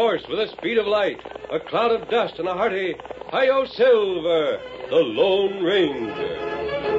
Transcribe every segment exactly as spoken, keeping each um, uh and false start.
horse with the speed of light, a cloud of dust, and a hearty, Hi-Yo Silver, the Lone Ranger.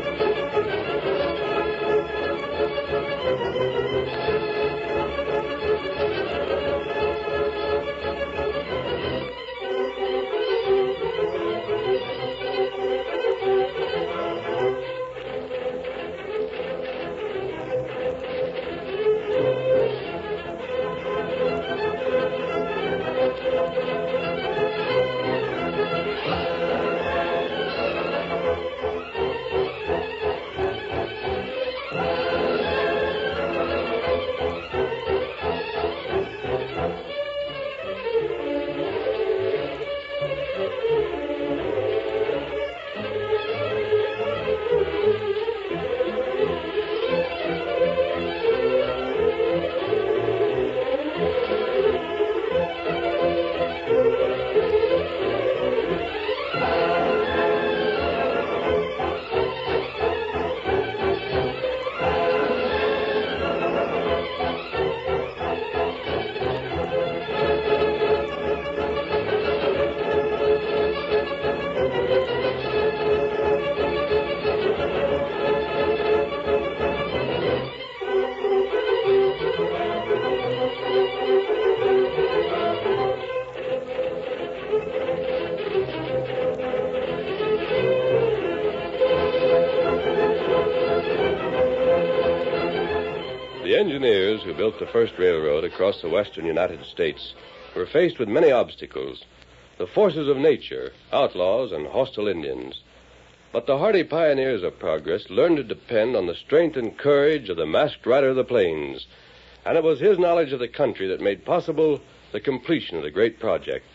The engineers who built the first railroad across the western United States were faced with many obstacles, the forces of nature, outlaws, and hostile Indians. But the hardy pioneers of progress learned to depend on the strength and courage of the masked rider of the plains, and it was his knowledge of the country that made possible the completion of the great project.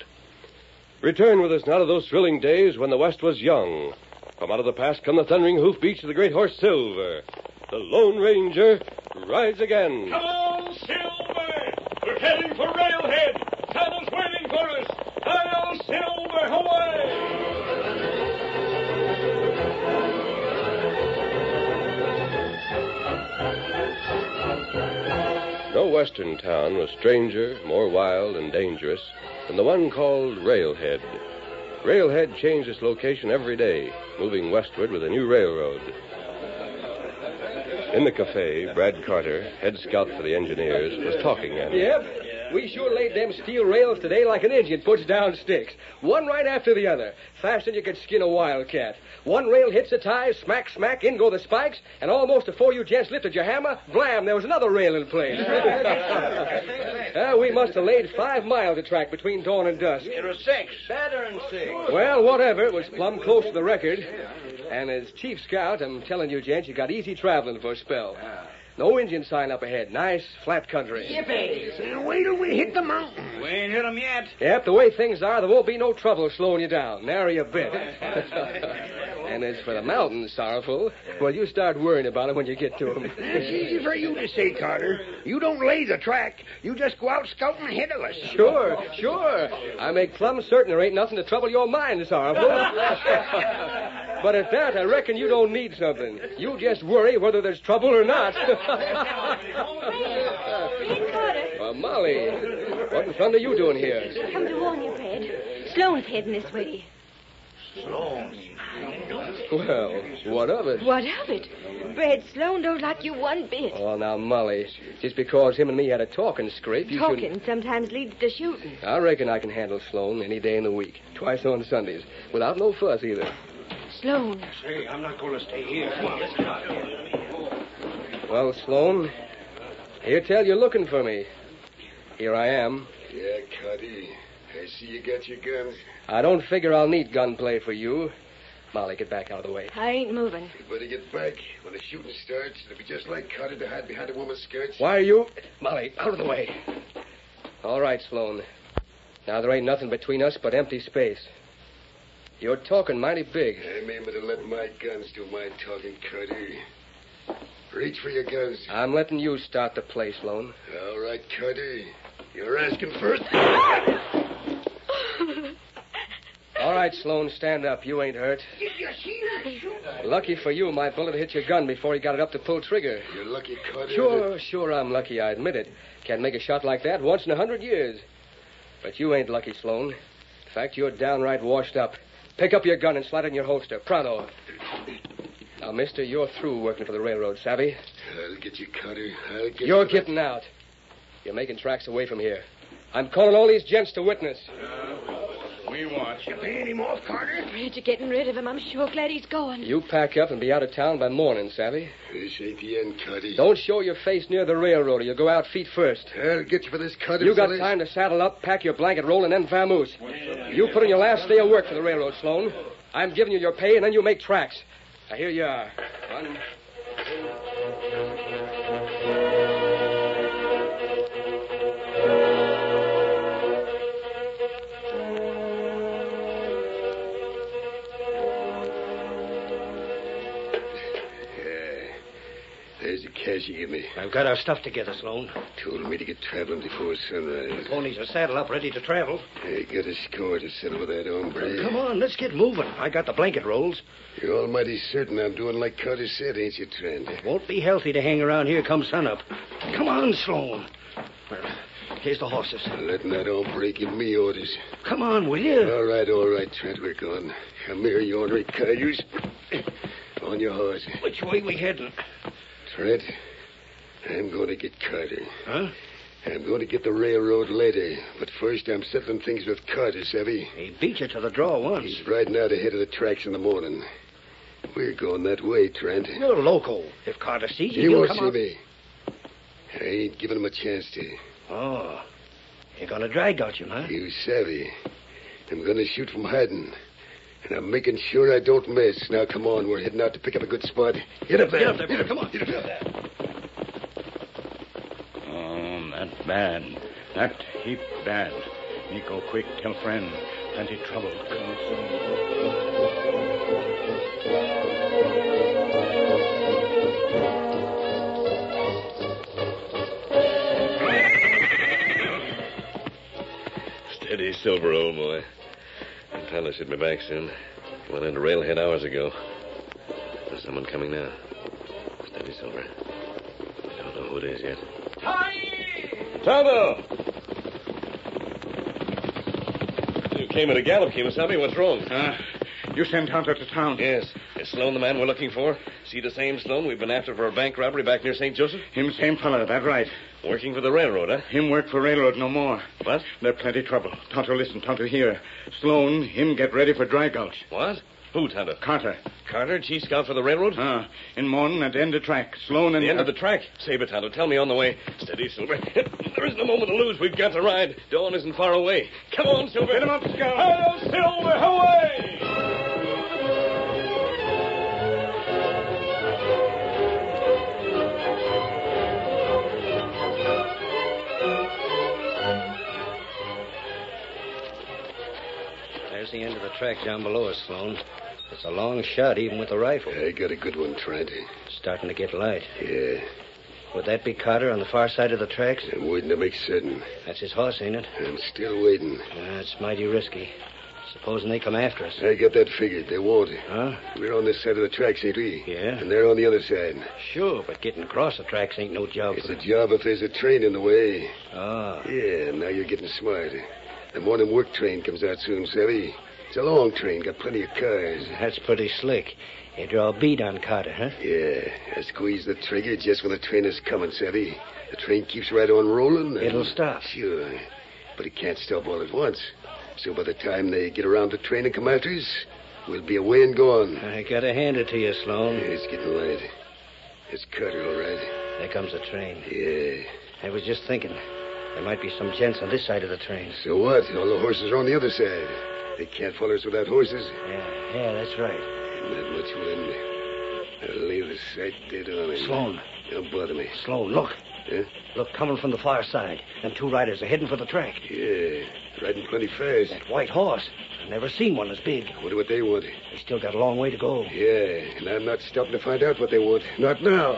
Return with us now to those thrilling days when the West was young. From out of the past come the thundering hoofbeats of the great horse Silver. The Lone Ranger rides again. Come on, Silver! We're heading for Railhead. Travel's waiting for us. Hi-Yo Silver, away! No western town was stranger, more wild and dangerous than the one called Railhead. Railhead changed its location every day, moving westward with a new railroad. In the cafe, Brad Carter, head scout for the engineers, was talking at him. Yep. We sure laid them steel rails today like an Indian puts down sticks. One right after the other. Faster than you could skin a wildcat. One rail hits the ties, smack, smack, in go the spikes, and almost before you gents lifted your hammer, blam, there was another rail in place. uh, we must have laid five miles of track between dawn and dusk. It was six. Better than six. Well, whatever. It was plumb close to the record. And as chief scout, I'm telling you, gents, you got easy traveling for a spell. No Indian sign up ahead. Nice, flat country. Yippee! Wait till we hit the mountains. We ain't hit them yet. Yep, the way things are, there won't be no trouble slowing you down. Nary a bit. And as for the mountains, Sorrowful, well, you start worrying about it when you get to them. It's easy for you to say, Carter. You don't lay the track. You just go out scouting ahead of us. Sure, sure. I make plumb certain there ain't nothing to trouble your mind, Sorrowful. But at that, I reckon you don't need something. You just worry whether there's trouble or not. Hey, Carter. Uh, Molly, what in thunder are you doing here? Come to warn you, Fred. Sloane's heading this way. Sloan. Well, what of it? What of it? Brad Sloane don't like you one bit. Oh, now, Molly, just because him and me had a talking scrape, you Talking shouldn't... sometimes leads to shooting. I reckon I can handle Sloane any day in the week, twice on Sundays, without no fuss either. Sloane. Say, I'm not going to stay here. Come on, let's get out of here. Well, Sloane, here tell you're looking for me. Here I am. Yeah, Cuddy. I see you got your guns. I don't figure I'll need gunplay for you. Molly, get back out of the way. I ain't moving. You better get back. When the shooting starts, it'll be just like Cuddy to hide behind a woman's skirts. Why are you... Molly, out of the way. All right, Sloane. Now, there ain't nothing between us but empty space. You're talking mighty big. I'm aiming to let my guns do my talking, Cuddy. Reach for your guns. I'm letting you start the play, Sloane. All right, Cuddy. You're asking first. All right, Sloane, stand up. You ain't hurt. Did you see her shoot? Lucky for you, my bullet hit your gun before you got it up to pull trigger. You're lucky, Cuddy. Sure, sure, I'm lucky, I admit it. Can't make a shot like that once in a hundred years. But you ain't lucky, Sloan. In fact, you're downright washed up. Pick up your gun and slide it in your holster. Pronto. Now, mister, you're through working for the railroad, savvy? I'll get you, Carter. I'll get You're you. getting out. You're making tracks away from here. I'm calling all these gents to witness. We watch. You paying him off, Carter? Afraid you're getting rid of him. I'm sure glad he's going. You pack up and be out of town by morning, savvy? This ain't the end, Carter. Don't show your face near the railroad or you'll go out feet first. I'll get you for this, Carter. You got fellas. time to saddle up, pack your blanket roll, and then vamoose. You put in your last day of work for the railroad, Sloan. I'm giving you your pay, and then you make tracks. Now, here you are. One, There's the cash you give me. I've got our stuff together, Sloan. Told me to get traveling before sunrise. Ponies are saddled up, ready to travel. I got a score to settle with that hombre. Come on, let's get moving. I got the blanket rolls. You're almighty certain I'm doing like Carter said, ain't you, Trent? It won't be healthy to hang around here come sunup. Come on, Sloan. Well, here's the horses. Letting that hombre give me orders. Come on, will you? All right, all right, Trent, we're going. Come here, you ornery cayuse. On your horse. Which way we heading? Trent, I'm going to get Carter. Huh? I'm going to get the railroad later. But first, I'm settling things with Carter, savvy? He beat you to the draw once. He's riding out ahead of the tracks in the morning. We're going that way, Trent. You're loco. If Carter sees you, He he'll won't come see out. me. I ain't giving him a chance to. Oh. You're going to drag out you, huh? You savvy. I'm going to shoot from hiding. And I'm making sure I don't miss. Now, come on. We're heading out to pick up a good spot. Get up there. Get up there, Come on. Get up there. Oh, that bad. That heap bad. Me go quick, tell friend. Plenty trouble. Come soon. Steady, Silver, old boy. The fella should be back soon. Went into railhead hours ago. There's someone coming now. Steady, Silver. We don't know who it is yet. Tonto! You came at a gallop, Kimasabi. What's wrong? Uh, you sent Tonto to town? Yes. Is Sloan the man we're looking for? See the same Sloan we've been after for a bank robbery back near Saint Joseph? Him same fella, that right. Working for the railroad, huh? Him work for railroad no more. What? There plenty trouble. Tonto listen, Tonto hear. Sloan, him get ready for dry gulch. What? Who, Tonto? Carter. Carter, chief scout for the railroad? Uh, in morning at the end of track. Sloan and... The end of the track. Save it, Tonto. Tell me on the way. Steady, Silver. There isn't a moment to lose. We've got to ride. Dawn isn't far away. Come on, Silver. Get him up, Scout. Hail, Silver, away! There's the end of the track down below us, Sloan. It's a long shot, even with the rifle. I got a good one, Trent. Starting to get light. Yeah. Would that be Carter on the far side of the tracks? I'm waiting to make certain. That's his horse, ain't it? I'm still waiting. Uh, it's mighty risky. Supposing they come after us. I got that figured. They won't. Huh? We're on this side of the tracks, ain't we? Yeah. And they're on the other side. Sure, but getting across the tracks ain't no job. It's for a job if there's a train in the way. Ah. Yeah, now you're getting smart. The morning work train comes out soon, savvy? It's a long train, got plenty of cars. That's pretty slick. You draw a bead on Carter, huh? Yeah, I squeeze the trigger just when the train is coming, savvy? The train keeps right on rolling. and- It'll stop. Sure, but it can't stop all at once. So by the time they get around the train and come after us, we'll be away and gone. I gotta hand it to you, Sloan. Yeah, it's getting late. It's Carter, all right. There comes the train. Yeah. I was just thinking. There might be some gents on this side of the train. So what? All the horses are on the other side. They can't follow us without horses. Yeah, yeah, that's right. Not much wind. I'll leave the sight dead on him. Sloan. Don't bother me. Sloan, look. Huh? Look, coming from the far side. Them two riders are heading for the track. Yeah, riding plenty fast. That white horse. I've never seen one as big. Wonder what they want. They still got a long way to go. Yeah, and I'm not stopping to find out what they want. Not now.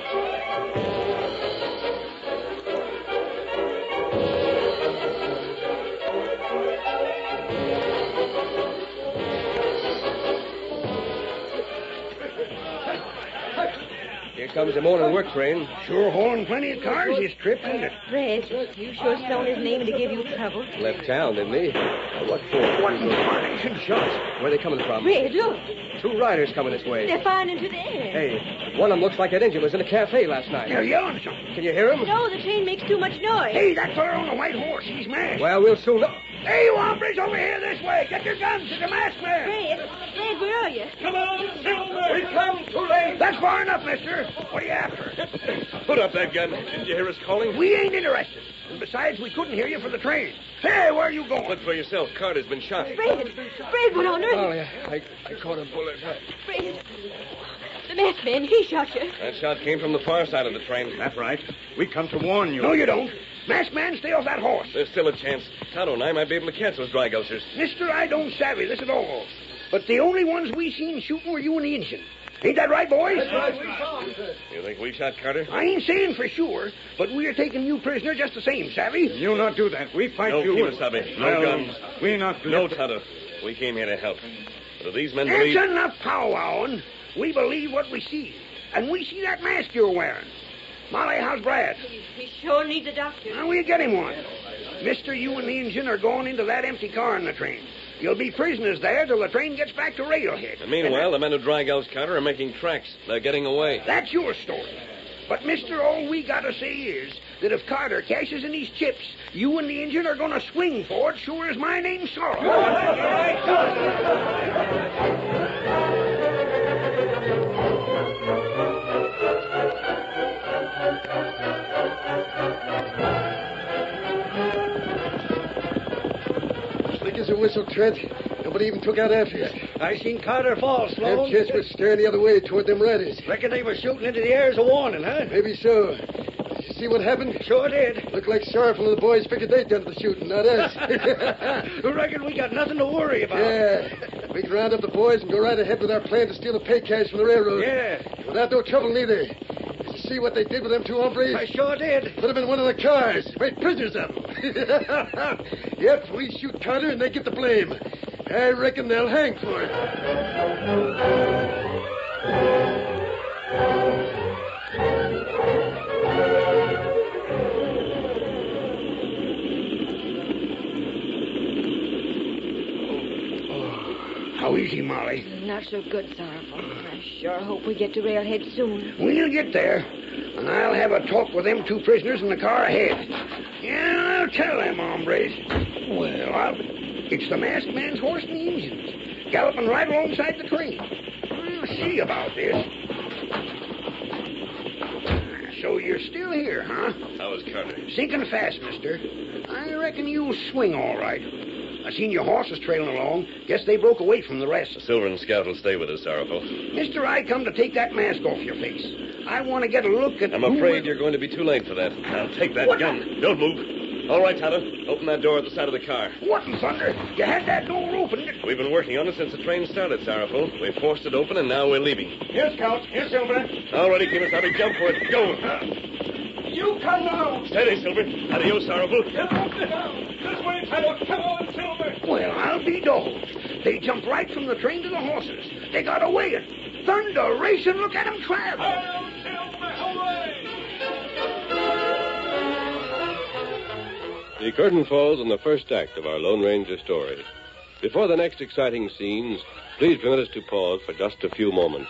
Here comes the morning work train. Sure hauling plenty of cars this trip, isn't it? Fred, you sure snown his name to give you trouble. Left town, didn't he? Uh, what for? What in shots? Where are they coming from? Fred, look. Two riders coming this way. They're firing into the air. Hey, one of them looks like that engine was in a cafe last night. They're yelling something. Can you hear him? No, the train makes too much noise. Hey, that fella on the white horse, he's masked. Well, we'll soon know. Hey, you hombres, over here this way. Get your guns. It's a masked man. Fred, Fred, where are you? Come on, Silver! We come too late. That's far enough, mister. What are you after? Put up that gun. Didn't you hear us calling? We ain't interested. And besides, we couldn't hear you for the train. Hey, where are you going? Look for yourself. Carter's been shot. Fred, Fred, what on earth? Oh, yeah. I, I caught a bullet. Fred, the masked man, he shot you. That shot came from the far side of the train. That's right. We come to warn you. No, you don't. Masked man, stay off that horse. There's still a chance. Tonto and I might be able to catch those dry gulchers. Mister, I don't savvy this at all. But the only ones we seen shooting were you and the Injun. Ain't that right, boys? That's right. We saw him, sir. You think we shot Carter? I ain't saying for sure, but we're taking you prisoner just the same, savvy? You not do that. We fight No, you. Kimasabi. No Well, guns. We not... No, Tonto. We came here to help. But if these men That's believe... enough powwowing. We believe what we see. And we see that mask you're wearing. Molly, how's Brad? He, he sure needs a doctor. Now, we'll get him one. Mister, you and the engine are going into that empty car in the train. You'll be prisoners there till the train gets back to Railhead. And meanwhile, the men who dry gulch Carter are making tracks. They're getting away. That's your story. But, mister, all we gotta say is that if Carter cashes in these chips, you and the engine are gonna swing for it sure as my name's Sorrow. Slick as a whistle, Trent. Nobody even took out after you. I seen Carter fall, Them jets were staring the other way toward them riders. Reckon they were shooting into the air as a warning, huh? Maybe so. Did you see what happened? Sure did. Looked like Sorrowful and the boys figured they'd done the shooting, not us. Reckon we got nothing to worry about. Yeah. We can round up the boys and go right ahead with our plan to steal the pay cash from the railroad. Yeah. Without no trouble, neither. Did you see what they did with them two hombres? I sure did. Put them in one of the cars. Made prisoners of them. Yep, we shoot Carter and they get the blame. I reckon they'll hang for it. How is he, Molly? Not so good, Sorrowful. I sure hope we get to Railhead soon. We'll get there, and I'll have a talk with them two prisoners in the car ahead. Yeah, I'll tell them hombres. Well, I'll... it's the masked man's horse and the engines, galloping right alongside the train. We'll see about this. So you're still here, huh? How is Carter? Sinking fast, mister. I reckon you'll swing all right. I seen your horses trailing along. Guess they broke away from the rest. The Silver and Scout will stay with us, Sorrowful. Mister, I come to take that mask off your face. I want to get a look at... I'm who afraid we- you're going to be too late for that. Now take that What? gun. Don't move. All right, Tonto. Open that door at the side of the car. What in thunder? You had that door open. We've been working on it since the train started, Sorrowful. We forced it open, and now we're leaving. Here, Scout. Here, Silver. All ready, Kimasabi. Jump for it. Go. You come now. Steady, Silver. Adios, Sorrowful. Get off the ground. This way, Tonto. Come on, Silver. Well, I'll be dogged. They jumped right from the train to the horses. They got away. And thunder racing. Look at them travel. Hail, Silver. Hooray! The curtain falls on the first act of our Lone Ranger story. Before the next exciting scenes, please permit us to pause for just a few moments.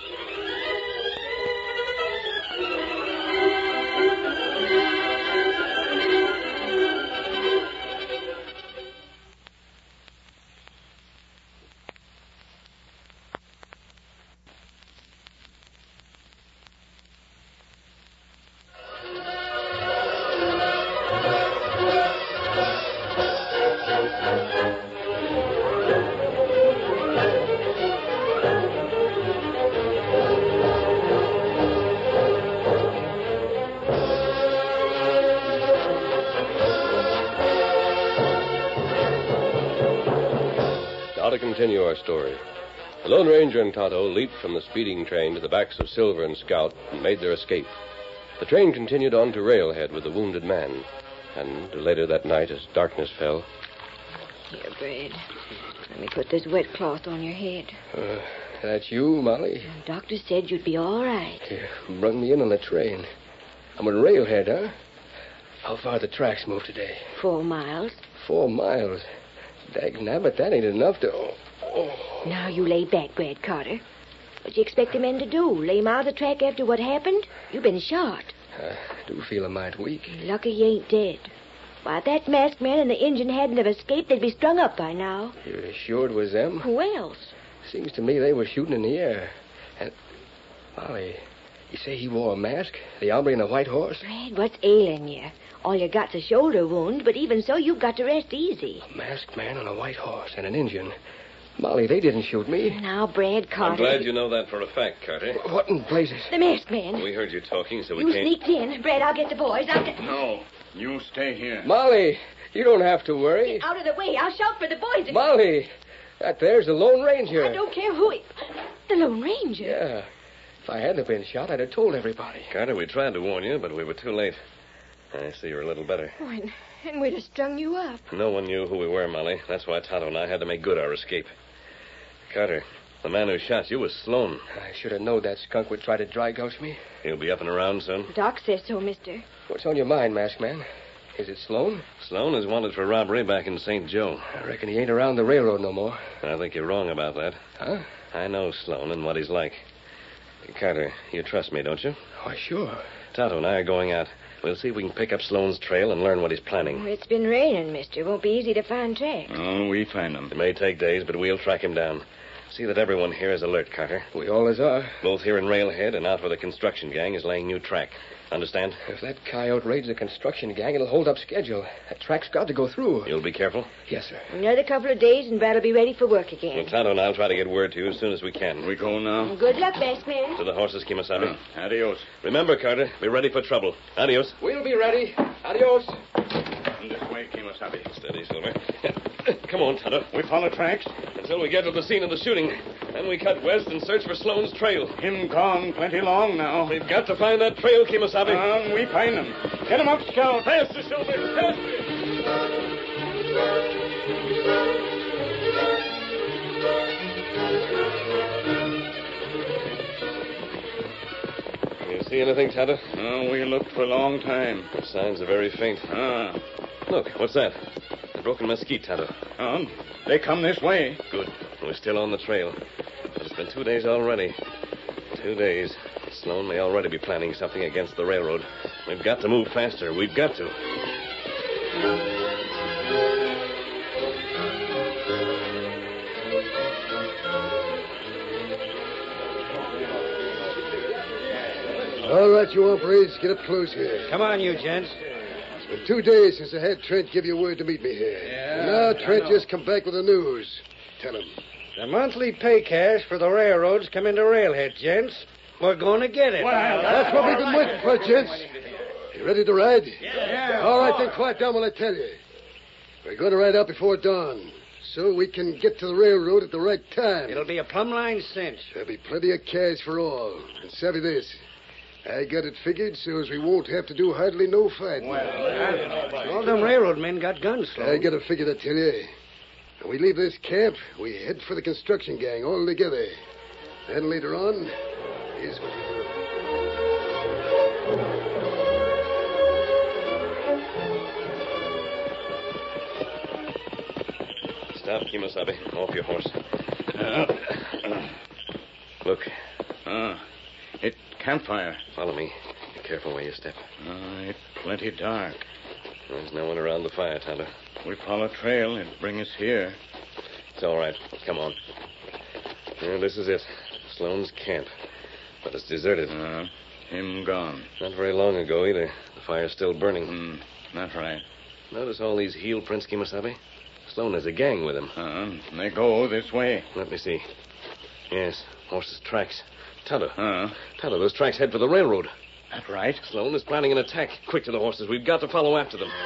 Now to continue our story. The Lone Ranger and Tonto leaped from the speeding train to the backs of Silver and Scout and made their escape. The train continued on to Railhead with the wounded man. And later that night, as darkness fell... Here, Brad. Let me put this wet cloth on your head. Uh, That's you, Molly? The doctor said you'd be all right. You brung me in on the train. I'm at Railhead, huh? How far the tracks move today? Four miles. Four miles. Dagnabbit, that ain't enough to... Oh, oh. Now you lay back, Brad Carter. What do you expect the men to do? Lay him out of the track after what happened? You've been shot. I do feel a mite weak. Lucky you ain't dead. Why, if that masked man and the engine hadn't have escaped, they'd be strung up by now. You're sure it was them? Who else? Seems to me they were shooting in the air. And, Molly, you say he wore a mask? The hombre in a white horse? Brad, what's ailing you? All you got's a shoulder wound, but even so, you've got to rest easy. A masked man on a white horse and an engine. Molly, they didn't shoot me. Now, Brad Carter... I'm glad you know that for a fact, Carter. What in blazes? The masked man. We heard you talking, so we You came... sneaked in. Brad, I'll get the boys. I'll get... No, you stay here. Molly, you don't have to worry. Out of the way. I'll shout for the boys. Molly, that there's the Lone Ranger. I don't care who he... The Lone Ranger? Yeah. If I hadn't been shot, I'd have told everybody. Carter, we tried to warn you, but we were too late. I see you're a little better. Oh, and, and we'd have strung you up. No one knew who we were, Molly. That's why Tonto and I had to make good our escape. Carter, the man who shot you was Sloan. I should have known that skunk would try to dry gulch me. He'll be up and around soon. Doc says so, mister. What's on your mind, masked man? Is it Sloan? Sloan is wanted for robbery back in Saint Joe. I reckon he ain't around the railroad no more. I think you're wrong about that. Huh? I know Sloan and what he's like. Carter, you trust me, don't you? Why, sure. Tonto and I are going out. We'll see if we can pick up Sloan's trail and learn what he's planning. It's been raining, mister. Won't be easy to find tracks. Oh, we find them. It may take days, but we'll track him down. See that everyone here is alert, Carter. We always are. Both here in Railhead and out where the construction gang is laying new track. Understand? If that coyote raids the construction gang, it'll hold up schedule. That track's got to go through. You'll be careful? Yes, sir. Another couple of days and Brad'll be ready for work Well, again. Tonto and I'll try to get word to you as soon as we can. We go now? Good luck, masked man. To the horses, Kimasabi. Uh, adios. Remember, Carter, be ready for trouble. Adios. We'll be ready. Adios. This way, Kimasabi. Steady, Silver. Come on, Tonto. We follow tracks. Until we get to the scene of the shooting. Then we cut west and search for Sloan's trail. Him gone plenty long now. We've got to find that trail, Kimasabi. Um, we find him. Get him up, Scout. Faster, Silver. Faster. You see anything, Tonto? Oh, we looked for a long time. The signs are very faint. Ah. Look, what's that? A broken mesquite, Tonto. Um, they come this way. Good. We're still on the trail. But it's been two days already. Two days. Sloan may already be planning something against the railroad. We've got to move faster. We've got to. All right, you hombres, get up close here. Come on, you gents. It's been two days since I had Trent give you word to meet me here. Yeah, And now I Trent know. just come back with the news. Tell him. The monthly pay cash for the railroads come into Railhead, gents. We're going to get it. That's what we've been waiting for, gents. You ready to ride? Yeah. All right, then quiet down while I tell you. We're going to ride out before dawn, so we can get to the railroad at the right time. It'll be a plumb line cinch. There'll be plenty of cash for all. And savvy this. I got it figured so as we won't have to do hardly no fighting. All them railroad men got guns, Sloan. I got it figured, I tell you. When we leave this camp, we head for the construction gang all together. Then later on, is what we do. Stop, Kimasabi. Off your horse. Uh, Look, uh, it campfire. follow me. Be careful where you step. Uh, it plenty dark. There's no one around the fire, Tonto. We follow trail. It bring us here. It's all right. Come on. Yeah, this is it. Sloan's camp. But it's deserted. Uh, him gone. Not very long ago, either. The fire's still burning. Hmm, that's right. Notice all these heel prints, Kimasabi? Sloan has a gang with him. Uh, they go this way. Let me see. Yes, horses' tracks. Tonto. Uh, Tonto, those tracks head for the railroad. that right? Sloan is planning an attack. Quick to the horses. We've got to follow after them.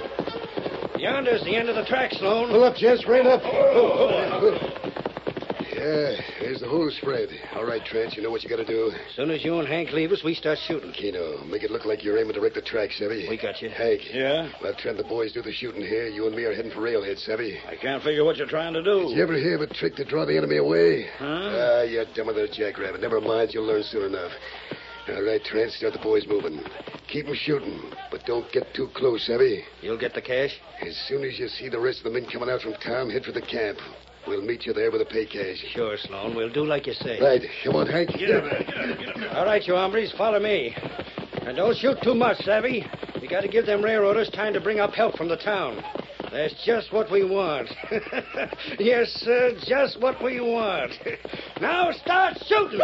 Yonder's the end of the track, Sloan. Pull up, gents. Rein up. Oh, oh, oh. Yeah, there's the whole spread. All right, Trent, you know what you got to do. As soon as you and Hank leave us, we start shooting. Keno, make it look like you're aiming to wreck the track, Savvy. We got you. Hank. Yeah? Well, Trent, the boys do the shooting here. You and me are heading for Railhead, Savvy. I can't figure what you're trying to do. Did you ever hear of a trick to draw the enemy away? Huh? Ah, you're dumb with a jackrabbit. Never mind, you'll learn soon enough. All right, Trent, start the boys moving. Keep 'em shooting, but don't get too close, Savvy. You'll get the cash? As soon as you see the rest of the men coming out from town, head for the camp. We'll meet you there with the pay cash. Sure, Sloan. We'll do like you say. Right. Come on, Hank. Get up there. Get up, get up there. All right, you hombres, follow me. And don't shoot too much, Savvy. We got to give them railroaders time to bring up help from the town. That's just what we want. Yes, sir, just what we want. Now start shooting.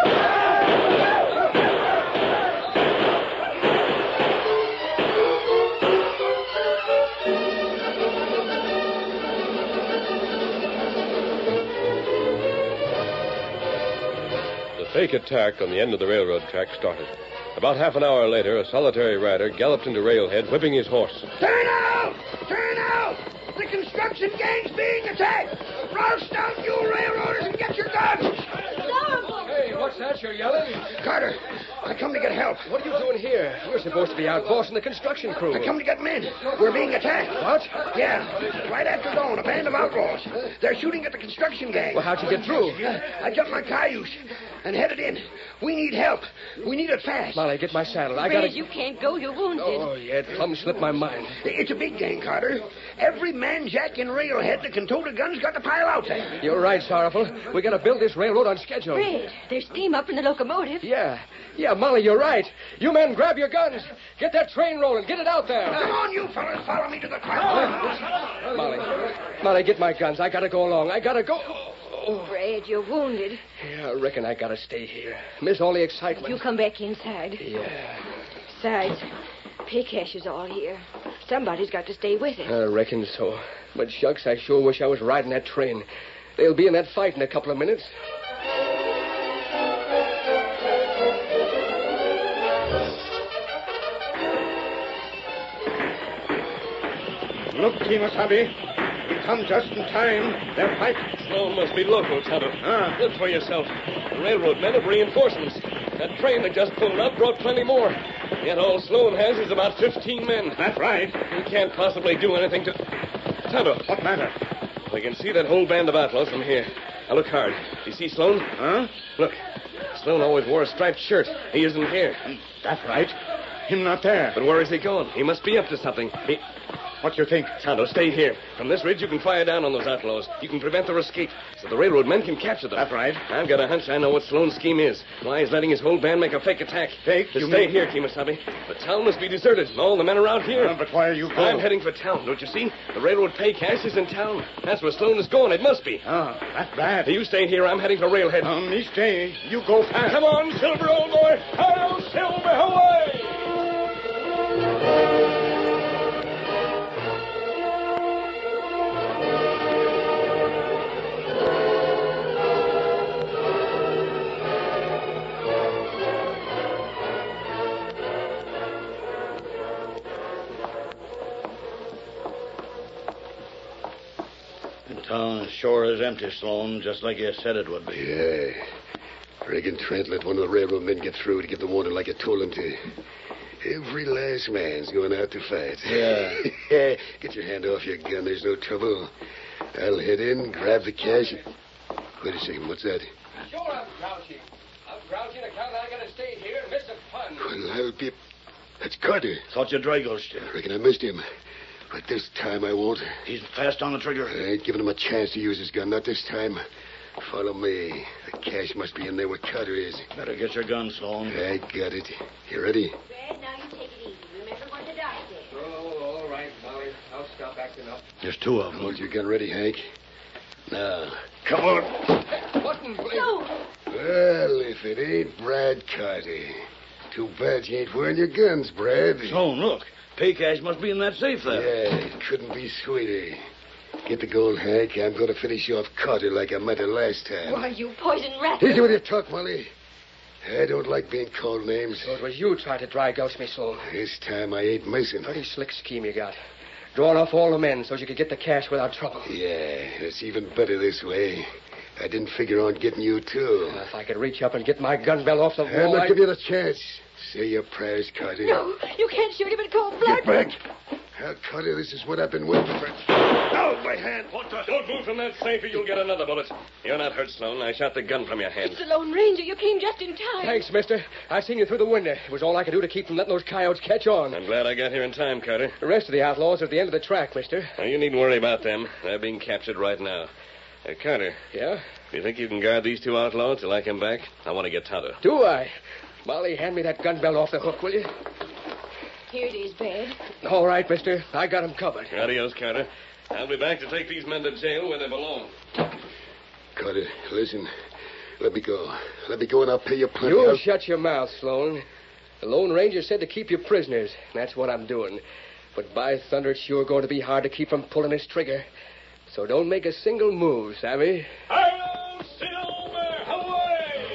The fake attack on the end of the railroad track started. About half an hour later, a solitary rider galloped into Railhead, whipping his horse. Turn out! Turn out! The construction gang's being attacked! Roust down you railroaders and get your guns! Hey, what's that you're yelling? Carter, I come to get help. What are you doing here? You're supposed to be out bossing the construction crew. I come to get men. We're being attacked. What? Yeah, right after dawn, a band of outlaws. They're shooting at the construction gang. Well, how'd you get through? I jumped my cayuse and headed in. We need help. We need it fast. Molly, get my saddle. I gotta... Red, you can't go. You're wounded. Oh, yeah, it plumb slipped my mind. It's a big gang, Carter. Every man jack in Railhead that can tote a gun's got to pile out there. You're right, Sorrowful. We gotta build this railroad on schedule. Red, there's steam up in the locomotive. Yeah. Yeah, Molly, you're right. You men, grab your guns. Get that train rolling. Get it out there. Come on, you fellas. Follow me to the car. Molly. Molly, get my guns. I gotta go along. I gotta go. Oh. Red, you're wounded. Yeah, I reckon I gotta stay here. Miss all the excitement. You come back inside. Yeah. Besides, pay cash is all here. Somebody's got to stay with it. I reckon so. But shucks, I sure wish I was riding that train. They'll be in that fight in a couple of minutes. Look, Kemosabe. We come just in time. They're fighting. Sloan must be local, Tonto. Ah. Look for yourself. The railroad men have reinforcements. That train that just pulled up brought plenty more. Yet all Sloan has is about fifteen men. That's right. He can't possibly do anything to... Tonto. What matter? We can see that whole band of outlaws from here. Now look hard. Do you see Sloan? Huh? Look. Sloan always wore a striped shirt. He isn't here. That's right. Him not there. But where is he going? He must be up to something. He... What you think? Tonto, stay here. From this ridge, you can fire down on those outlaws. You can prevent their escape, so the railroad men can capture them. That's right. I've got a hunch I know what Sloan's scheme is. Why he's letting his whole band make a fake attack. Fake? To You stay mean- here, Kemosabe. The town must be deserted, and all the men around here. Uh, but why are you going? I'm heading for town, don't you see? The railroad pay cash is in town. That's where Sloan is going. It must be. Ah, that's bad. You stay here. I'm heading for Railhead. Um, me stay. You go fast. Come on, Silver, old boy. Hail, Silver, away! Town sure is empty, Sloan, just like you said it would be. Yeah. Reckon Trent let one of the railroad men get through to give the warning like I told him to. Every last man's going out to fight. Yeah. Get your hand off your gun. There's no trouble. I'll head in, grab the cash. Wait a second. What's that? Sure, I'm grouchy. I'm grouchy on account I gotta stay here and miss the fun. Well, I'll be... That's Carter. Thought you draggled. I reckon I missed him. But this time I won't. He's fast on the trigger. I ain't giving him a chance to use his gun. Not this time. Follow me. The cash must be in there where Carter is. Better get your gun, Sloan. I got it. You ready? Red, now you take it easy. Remember what the doc said. Oh, all right, Molly. I'll stop acting up. There's two of them. Hold your gun ready, Hank. Now, Come on. What in blazes? No. well, if it ain't Brad Carter. Too bad you ain't wearing your guns, Brad. Sloan, look. Pay cash must be in that safe there. Yeah, it couldn't be sweeter. Get the gold, Hank. I'm going to finish off Carter like I meant her last time. Why, you poison rat. Easy with your talk, Molly. I don't like being called names. So it was you tried to dry gulch me, Sloan. This time I ain't missing. Pretty slick scheme you got. Drawing off all the men so you could get the cash without trouble. Yeah, it's even better this way. I didn't figure on getting you, too. If I could reach up and get my gun belt off the I'm wall, not I'd... giving you the chance. Say your prayers, Carter. No, you can't shoot him in cold blood. Get back. Now, Carter, this is what I've been waiting for. Out my hand. What the? Don't move from that safe or you'll get another bullet. You're not hurt, Sloan. I shot the gun from your hand. It's the Lone Ranger. You came just in time. Thanks, mister. I seen you through the window. It was all I could do to keep from letting those coyotes catch on. I'm glad I got here in time, Carter. The rest of the outlaws are at the end of the track, mister. Now, you needn't worry about them. They're being captured right now. Uh, Carter, Yeah? do you think you can guard these two outlaws till I come back? I want to get Tonto. Do I? Molly, hand me that gun belt off the hook, will you? Here it is, Bad. All right, mister. I got him covered. Adios, Carter. I'll be back to take these men to jail where they belong. Carter, listen. Let me go. Let me go and I'll pay you plenty. You I'll- shut your mouth, Sloan. The Lone Ranger said to keep you prisoners. That's what I'm doing. But by thunder, it's sure going to be hard to keep from pulling his trigger. So don't make a single move, savvy? Hello, Silver! Away!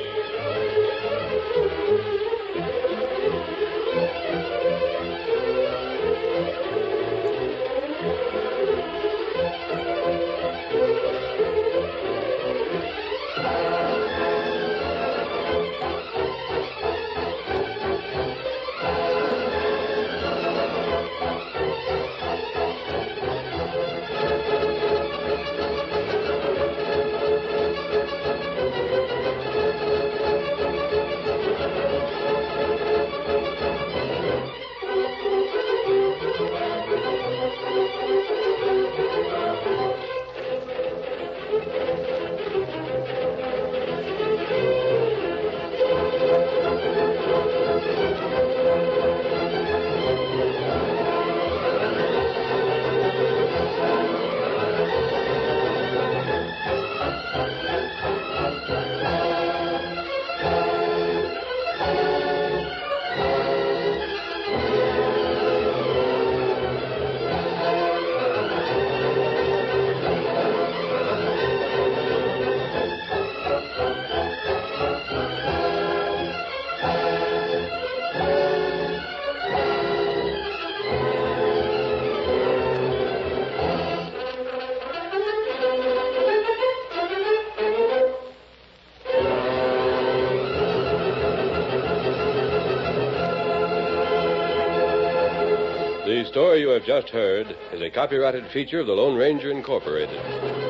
The story you have just heard is a copyrighted feature of the Lone Ranger Incorporated.